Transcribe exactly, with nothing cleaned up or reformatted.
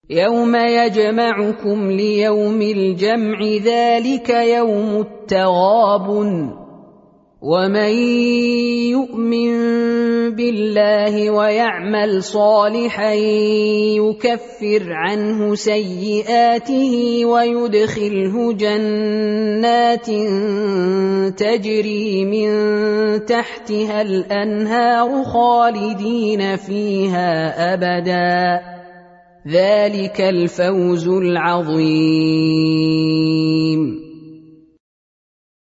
يوم يجمعكم ليوم الجمع ذلك يوم التغابن ومن يؤمن بالله ويعمل صالحا يكفر عنه سيئاته ويدخله جنات تجري من تحتها الأنهار خالدين فيها أبدا ذلك الفوز العظيم.